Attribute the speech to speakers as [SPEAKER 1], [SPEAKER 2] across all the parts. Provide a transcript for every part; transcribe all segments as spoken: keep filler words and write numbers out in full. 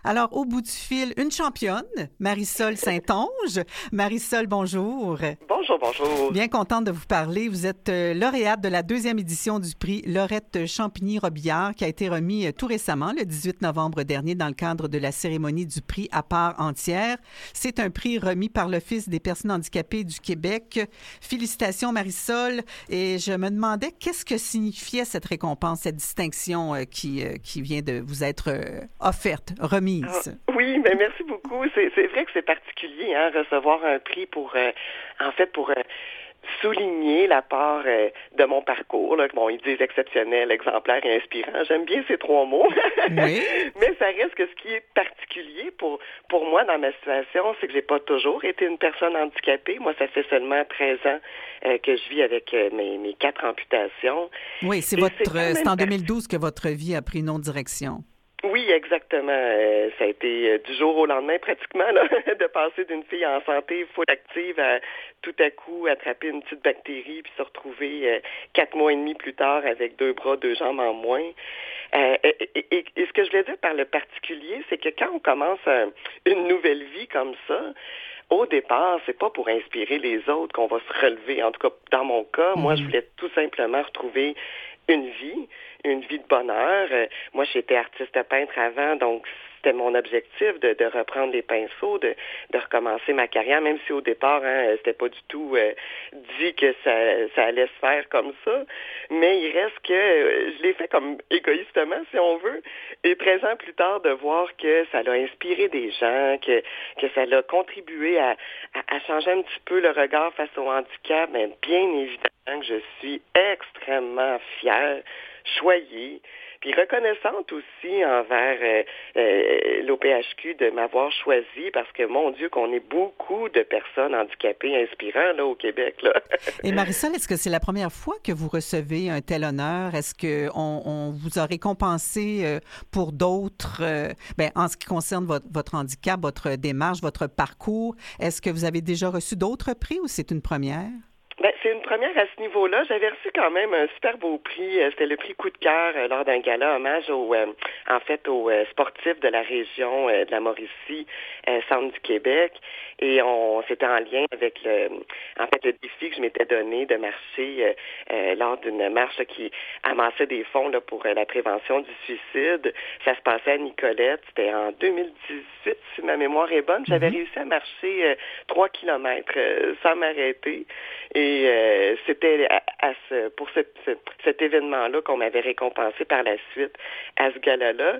[SPEAKER 1] Alors, au bout du fil, une championne, Marisol Saint-Onge. Marisol, bonjour.
[SPEAKER 2] Bonjour, bonjour.
[SPEAKER 1] Bien contente de vous parler. Vous êtes euh, lauréate de la deuxième édition du prix Laurette Champigny-Robillard qui a été remis euh, tout récemment, le dix-huit novembre dernier, dans le cadre de la cérémonie du prix à part entière. C'est un prix remis par l'Office des personnes handicapées du Québec. Félicitations, Marisol. Et je me demandais qu'est-ce que signifiait cette récompense, cette distinction euh, qui, euh, qui vient de vous être euh, offerte, remise.
[SPEAKER 2] Ah, oui, mais merci beaucoup. C'est, c'est vrai que c'est particulier, hein, recevoir un prix pour, euh, en fait, pour... Euh, souligner la part euh, de mon parcours. Là. Bon, ils disent exceptionnel, exemplaire et inspirant. J'aime bien ces trois mots.
[SPEAKER 1] Oui.
[SPEAKER 2] Mais ça reste que ce qui est particulier pour pour moi dans ma situation, c'est que j'ai pas toujours été une personne handicapée. Moi, ça fait seulement treize ans euh, que je vis avec euh, mes, mes quatre amputations.
[SPEAKER 1] Oui, c'est, votre, c'est, c'est en deux mille douze que votre vie a pris une autre direction.
[SPEAKER 2] Oui, exactement. Euh, ça a été euh, du jour au lendemain pratiquement là, de passer d'une fille en santé full active à tout à coup attraper une petite bactérie puis se retrouver euh, quatre mois et demi plus tard avec deux bras, deux jambes en moins. Euh, et, et, et, et ce que je voulais dire par le particulier, c'est que quand on commence un, une nouvelle vie comme ça, au départ, c'est pas pour inspirer les autres qu'on va se relever. En tout cas, dans mon cas, mm-hmm. moi, je voulais tout simplement retrouver une vie, une vie de bonheur. Euh, moi, j'étais artiste peintre avant, donc c'était mon objectif de, de reprendre les pinceaux, de, de recommencer ma carrière, même si au départ, hein, c'était pas du tout euh, dit que ça, ça allait se faire comme ça. Mais il reste que euh, je l'ai fait comme égoïstement, si on veut. Et treize ans plus tard, de voir que ça l'a inspiré des gens, que, que ça l'a contribué à, à, à changer un petit peu le regard face au handicap, mais bien évidemment que je suis extrêmement fière, choyée, puis reconnaissante aussi envers euh, euh, l'O P H Q de m'avoir choisi parce que, mon Dieu, qu'on est beaucoup de personnes handicapées inspirantes là, au Québec. Là.
[SPEAKER 1] Et Marisol, est-ce que c'est la première fois que vous recevez un tel honneur? Est-ce qu'on on vous a récompensé euh, pour d'autres, euh, ben, en ce qui concerne votre, votre handicap, votre démarche, votre parcours? Est-ce que vous avez déjà reçu d'autres prix ou c'est une première?
[SPEAKER 2] Ben, c'est une première à ce niveau-là. J'avais reçu quand même un super beau prix. C'était le prix Coup de cœur euh, lors d'un gala hommage aux, euh, en fait, aux euh, sportifs de la région euh, de la Mauricie, euh, centre du Québec. Et on c'était en lien avec le, en fait, le défi que je m'étais donné de marcher euh, euh, lors d'une marche là, qui amassait des fonds là, pour euh, la prévention du suicide. Ça se passait à Nicolette. C'était en deux mille dix-huit, si ma mémoire est bonne. J'avais mm-hmm. réussi à marcher euh, trois kilomètres euh, sans m'arrêter. Et Et euh, c'était à, à ce, pour ce, ce, cet événement-là qu'on m'avait récompensé par la suite à ce gala-là.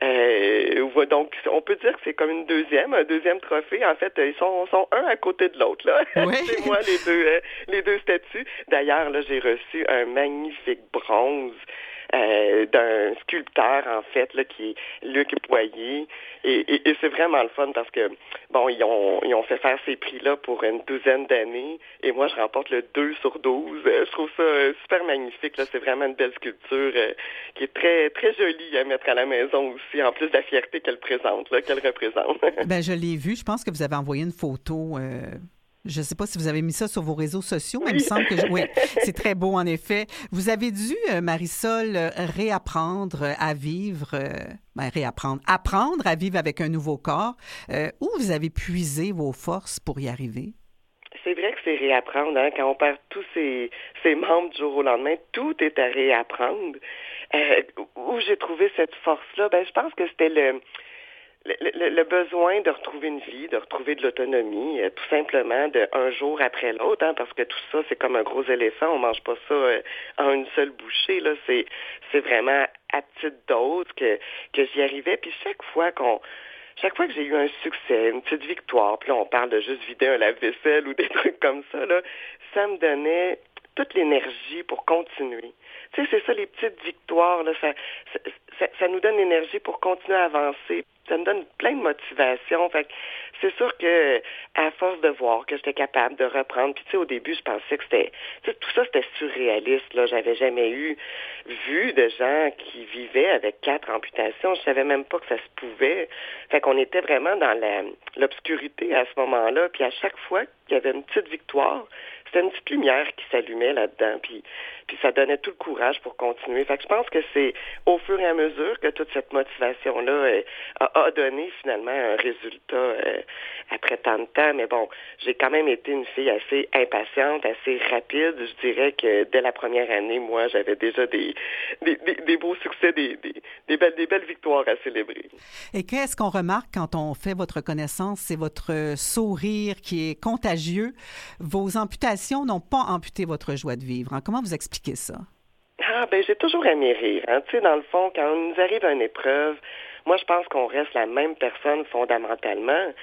[SPEAKER 2] Euh, donc, on peut dire que c'est comme une deuxième, un deuxième trophée. En fait, ils sont, sont un à côté de l'autre. Là.
[SPEAKER 1] Oui.
[SPEAKER 2] C'est moi les deux, euh, les deux statues. D'ailleurs, là, j'ai reçu un magnifique bronze. Euh, d'un sculpteur, en fait, là, qui est Luc Boyer. Et, et, et c'est vraiment le fun parce que, bon, ils ont, ils ont fait faire ces prix-là pour une douzaine d'années. Et moi, je remporte le deux sur douze. Euh, je trouve ça euh, super magnifique. Là. C'est vraiment une belle sculpture euh, qui est très, très jolie à mettre à la maison aussi, en plus de la fierté qu'elle présente, là, qu'elle représente.
[SPEAKER 1] Ben, je l'ai vu. Je pense que vous avez envoyé une photo... Euh... Je ne sais pas si vous avez mis ça sur vos réseaux sociaux, mais oui. Il me semble que... Je... Oui, c'est très beau, en effet. Vous avez dû, euh, Marisol, euh, réapprendre à vivre... Euh, ben, réapprendre. Apprendre à vivre avec un nouveau corps. Euh, où vous avez puisé vos forces pour y arriver?
[SPEAKER 2] C'est vrai que c'est réapprendre. Hein? Quand on perd tous ses, ses membres du jour au lendemain, tout est à réapprendre. Euh, où j'ai trouvé cette force-là? Ben, je pense que c'était le... Le, le, le besoin de retrouver une vie, de retrouver de l'autonomie, euh, tout simplement de un jour après l'autre, hein, parce que tout ça, c'est comme un gros éléphant, on mange pas ça euh, en une seule bouchée, là, c'est c'est vraiment à petite dose que, que j'y arrivais, puis chaque fois qu'on Chaque fois que j'ai eu un succès, une petite victoire, puis là, on parle de juste vider un lave-vaisselle ou des trucs comme ça, là, ça me donnait toute l'énergie pour continuer. Tu sais, c'est ça, les petites victoires, là, ça, ça, ça, ça nous donne l'énergie pour continuer à avancer. Ça me donne plein de motivation. Fait que c'est sûr que à force de voir que j'étais capable de reprendre, puis tu sais, au début, je pensais que c'était, tu sais, tout ça, c'était surréaliste, là. J'avais jamais eu vu de gens qui vivaient avec quatre amputations. Je savais même pas que ça se pouvait. Fait qu'on était vraiment dans la, l'obscurité à ce moment-là. Puis à chaque fois qu'il y avait une petite victoire, c'était une petite lumière qui s'allumait là-dedans, puis, puis ça donnait tout le courage pour continuer. Fait que je pense que c'est au fur et à mesure que toute cette motivation-là euh, a a donné finalement un résultat euh, après tant de temps. Mais bon, j'ai quand même été une fille assez impatiente, assez rapide. Je dirais que dès la première année, moi, j'avais déjà des, des, des, des beaux succès, des, des, des, belles, des belles victoires à célébrer.
[SPEAKER 1] Et qu'est-ce qu'on remarque quand on fait votre connaissance? C'est votre sourire qui est contagieux. Vos amputations n'ont pas amputé votre joie de vivre. Hein? Comment vous expliquez ça?
[SPEAKER 2] Ah, ben j'ai toujours aimé rire. Hein? Tu sais, dans le fond, quand on nous arrive à une épreuve, moi, je pense qu'on reste la même personne fondamentalement.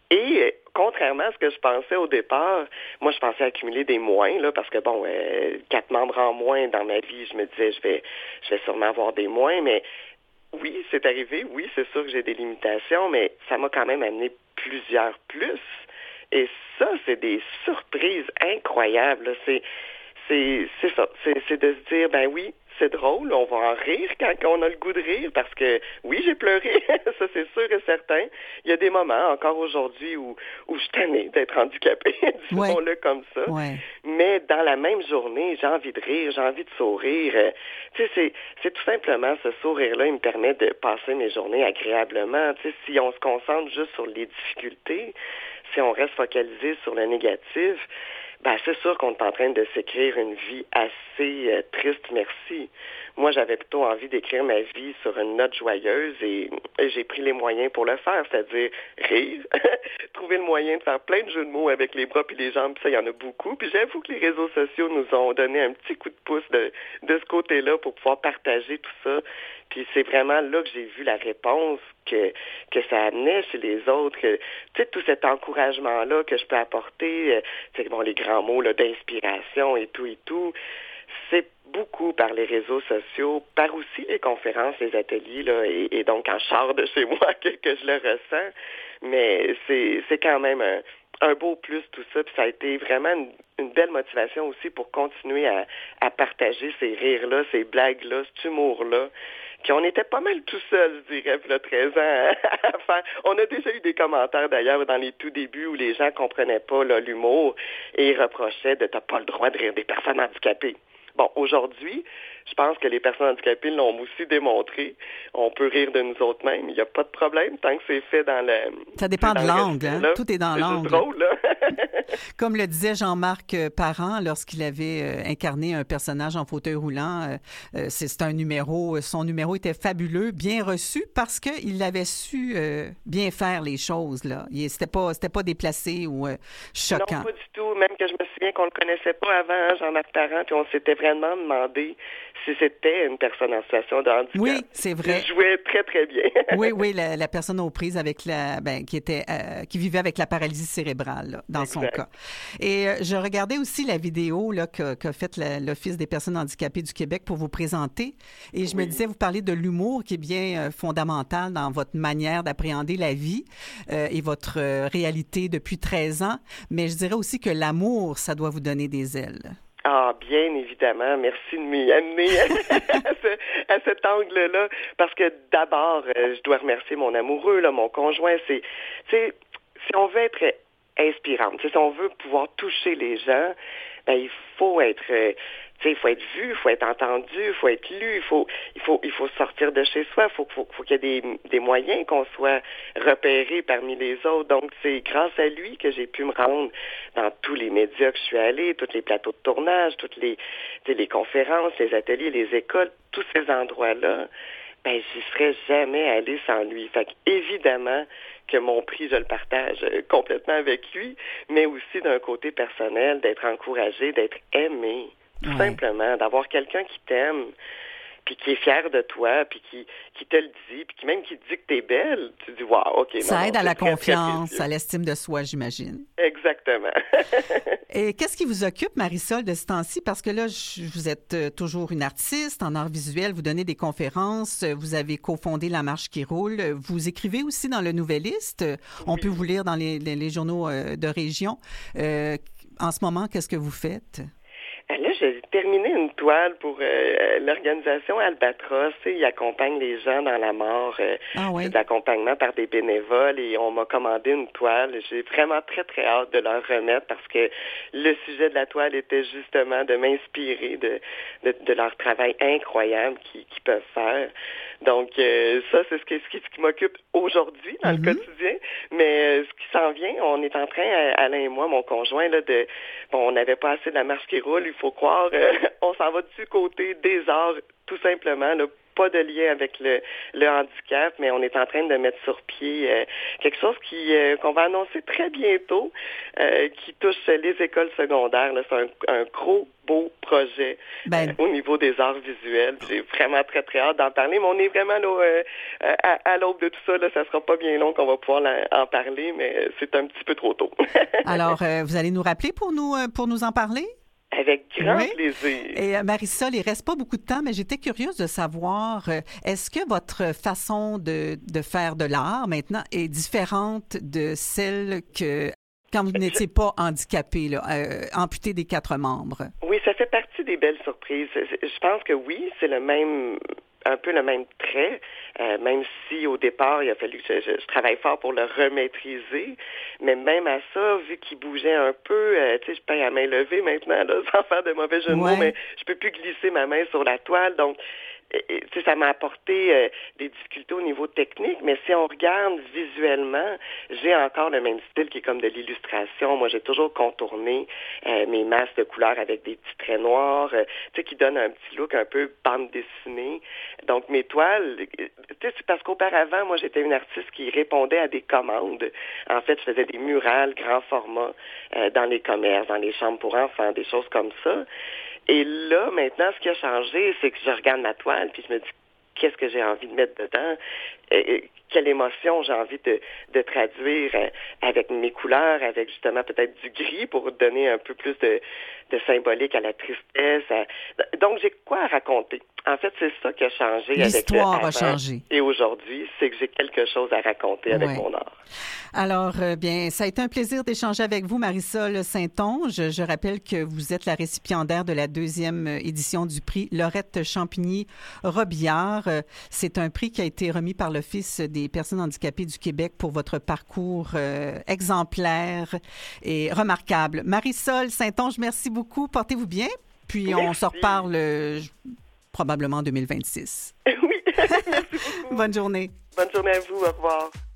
[SPEAKER 2] Et contrairement à ce que je pensais au départ, moi, je pensais accumuler des moins, là, parce que, bon, euh, quatre membres en moins dans ma vie, je me disais, je vais, je vais sûrement avoir des moins, mais oui, c'est arrivé, oui, c'est sûr que j'ai des limitations, mais ça m'a quand même amené plusieurs plus. Et ça, c'est des surprises incroyables, là. C'est, c'est, c'est ça, c'est, c'est de se dire, ben oui, c'est drôle, on va en rire quand on a le goût de rire, parce que oui, j'ai pleuré, ça c'est sûr et certain. Il y a des moments, encore aujourd'hui, où, où je suis tannée d'être handicapée, disons-le ouais. comme ça.
[SPEAKER 1] Ouais.
[SPEAKER 2] Mais dans la même journée, j'ai envie de rire, j'ai envie de sourire. Tu sais, c'est, c'est tout simplement ce sourire-là, il me permet de passer mes journées agréablement. Tu sais, si on se concentre juste sur les difficultés, si on reste focalisé sur le négatif, ben c'est sûr qu'on est en train de s'écrire une vie assez euh, triste, merci. Moi, j'avais plutôt envie d'écrire ma vie sur une note joyeuse et, et j'ai pris les moyens pour le faire, c'est-à-dire rire, trouver le moyen de faire plein de jeux de mots avec les bras puis les jambes, puis ça, il y en a beaucoup. Puis j'avoue que les réseaux sociaux nous ont donné un petit coup de pouce de, de ce côté-là pour pouvoir partager tout ça. Puis c'est vraiment là que j'ai vu la réponse que que ça amenait chez les autres, que tu sais, tout cet encouragement-là que je peux apporter, euh, tu sais, bon, les grands mots là, d'inspiration et tout et tout, c'est beaucoup par les réseaux sociaux, par aussi les conférences, les ateliers, là, et, et donc en char de chez moi que, que je le ressens. Mais c'est c'est quand même un, un beau plus tout ça, puis ça a été vraiment une, une belle motivation aussi pour continuer à, à partager ces rires-là, ces blagues-là, cet humour-là. Puis on était pas mal tout seul, je dirais, puis là, treize ans à faire. On a déjà eu des commentaires, d'ailleurs, dans les tout débuts où les gens comprenaient pas là, l'humour et ils reprochaient de « t'as pas le droit de rire des personnes handicapées ». Bon, aujourd'hui, je pense que les personnes handicapées l'ont aussi démontré. On peut rire de nous autres mêmes. Il n'y a pas de problème tant que c'est fait dans le...
[SPEAKER 1] Ça dépend de l'angle, hein? Tout est dans
[SPEAKER 2] c'est
[SPEAKER 1] l'angle.
[SPEAKER 2] C'est drôle, là.
[SPEAKER 1] Comme le disait Jean-Marc Parent lorsqu'il avait euh, incarné un personnage en fauteuil roulant, euh, euh, c'est, c'est un numéro, son numéro était fabuleux, bien reçu, parce qu'il avait su euh, bien faire les choses, là. Il, c'était pas, c'était pas déplacé ou euh, choquant.
[SPEAKER 2] Non, pas du tout. Même que je me souviens qu'on le connaissait pas avant, Jean-Marc Parent, puis on s'était vraiment demandé si c'était une personne en situation de handicap.
[SPEAKER 1] Oui, c'est vrai.
[SPEAKER 2] Il jouait très, très bien.
[SPEAKER 1] oui, oui, la, la personne aux prises avec la, ben, qui était, euh, qui vivait avec la paralysie cérébrale, là, dans exact. Son cas. Et euh, je regardais aussi la vidéo là, qu'a, qu'a faite la, l'Office des personnes handicapées du Québec pour vous présenter. Et je oui. me disais, vous parlez de l'humour qui est bien euh, fondamental dans votre manière d'appréhender la vie euh, et votre euh, réalité depuis treize ans. Mais je dirais aussi que l'amour, ça doit vous donner des ailes.
[SPEAKER 2] Ah, bien évidemment. Merci de m'y amener à, ce, à cet angle-là. Parce que d'abord, euh, je dois remercier mon amoureux, là, mon conjoint. C'est, c'est, si on veut être inspirante, si on veut pouvoir toucher les gens, ben, il faut être... Euh, Tu sais, il faut être vu, il faut être entendu, il faut être lu, il faut, il faut, il faut sortir de chez soi, il faut, faut, faut qu'il y ait des, des moyens qu'on soit repéré parmi les autres. Donc, c'est grâce à lui que j'ai pu me rendre dans tous les médias que je suis allée, tous les plateaux de tournage, toutes les, les conférences, les ateliers, les écoles, tous ces endroits-là. Ben, j'y serais jamais allée sans lui. Fait qu'évidemment que mon prix, je le partage complètement avec lui, mais aussi d'un côté personnel, d'être encouragé, d'être aimé. Tout ouais. simplement, d'avoir quelqu'un qui t'aime, puis qui est fier de toi, puis qui, qui te le dit, puis qui même qui te dit que t'es belle, tu dis « wow, OK ».
[SPEAKER 1] Ça
[SPEAKER 2] non,
[SPEAKER 1] aide
[SPEAKER 2] non,
[SPEAKER 1] à la
[SPEAKER 2] très,
[SPEAKER 1] confiance,
[SPEAKER 2] très
[SPEAKER 1] à l'estime de soi, j'imagine.
[SPEAKER 2] Exactement.
[SPEAKER 1] Et qu'est-ce qui vous occupe, Marisol, de ce temps-ci? Parce que là, je, vous êtes toujours une artiste en art visuel, vous donnez des conférences, vous avez cofondé La Marche qui roule, vous écrivez aussi dans le Nouvelliste, on oui. peut vous lire dans les, les, les journaux de région. Euh, en ce moment, qu'est-ce que vous faites?
[SPEAKER 2] Là, j'ai terminé une toile pour euh, l'organisation Albatros. Ils accompagnent les gens dans la mort. Euh,
[SPEAKER 1] ah oui.
[SPEAKER 2] C'est de l'accompagnement par des bénévoles et on m'a commandé une toile. J'ai vraiment très, très hâte de leur remettre parce que le sujet de la toile était justement de m'inspirer de, de, de leur travail incroyable qu'ils, qu'ils peuvent faire. Donc, euh, ça, c'est ce qui, ce qui, ce qui m'occupe aujourd'hui dans mm-hmm. le quotidien. Mais euh, ce qui s'en vient, on est en train, Alain et moi, mon conjoint, là, de bon, on n'avait pas assez de la marche qui roule, il faut croire, euh, on s'en va du côté des arts, tout simplement, là, pas de lien avec le, le handicap, mais on est en train de mettre sur pied euh, quelque chose qui euh, qu'on va annoncer très bientôt, euh, qui touche les écoles secondaires. Là. C'est un, un gros, beau projet ben, euh, au niveau des arts visuels. J'ai vraiment très, très hâte d'en parler, mais on est vraiment là, euh, à, à l'aube de tout ça. Là, ça sera pas bien long qu'on va pouvoir la, en parler, mais c'est un petit peu trop tôt.
[SPEAKER 1] Alors, euh, vous allez nous rappeler pour nous, pour nous en parler?
[SPEAKER 2] Avec grand
[SPEAKER 1] oui.
[SPEAKER 2] plaisir.
[SPEAKER 1] Et euh, Marisol, il ne reste pas beaucoup de temps, mais j'étais curieuse de savoir, euh, est-ce que votre façon de, de faire de l'art maintenant est différente de celle que quand vous n'étiez pas handicapé, là, euh, amputé des quatre membres?
[SPEAKER 2] Oui, ça fait partie des belles surprises. Je pense que oui, c'est le même... un peu le même trait, euh, même si au départ, il a fallu que je, je, je travaille fort pour le remaîtriser, mais même à ça, vu qu'il bougeait un peu, euh, tu sais, je paye à main levée maintenant, là, sans faire de mauvais jeu de mots, mais je peux plus glisser ma main sur la toile, donc tu sais, ça m'a apporté euh, des difficultés au niveau technique, mais si on regarde visuellement, j'ai encore le même style qui est comme de l'illustration. Moi, j'ai toujours contourné euh, mes masses de couleurs avec des petits traits noirs, euh, tu sais, qui donnent un petit look un peu bande dessinée. Donc, mes toiles, tu sais, c'est parce qu'auparavant, moi, j'étais une artiste qui répondait à des commandes. En fait, je faisais des murales grand format euh, dans les commerces, dans les chambres pour enfants, des choses comme ça. Et là, maintenant, ce qui a changé, c'est que je regarde ma toile, puis je me dis, qu'est-ce que j'ai envie de mettre dedans? Et, quelle émotion j'ai envie de, de traduire euh, avec mes couleurs, avec justement peut-être du gris pour donner un peu plus de, de symbolique à la tristesse. À... Donc, j'ai quoi à raconter? En fait, c'est ça qui a changé avec le
[SPEAKER 1] L'histoire
[SPEAKER 2] avant
[SPEAKER 1] a changé.
[SPEAKER 2] Et aujourd'hui, c'est que j'ai quelque chose à raconter avec ouais. mon art.
[SPEAKER 1] Alors, euh, bien, ça a été un plaisir d'échanger avec vous, Marisol Saint-Onge. Je rappelle que vous êtes la récipiendaire de la deuxième édition du prix Laurette Champigny-Robillard. C'est un prix qui a été remis par l'Office des personnes handicapées du Québec pour votre parcours euh, exemplaire et remarquable. Marisol Saint-Onge, merci beaucoup. Portez-vous bien. Puis, merci. On se reparle euh, probablement en deux mille vingt-six.
[SPEAKER 2] Oui, merci beaucoup.
[SPEAKER 1] Bonne journée.
[SPEAKER 2] Bonne journée à vous. Au revoir.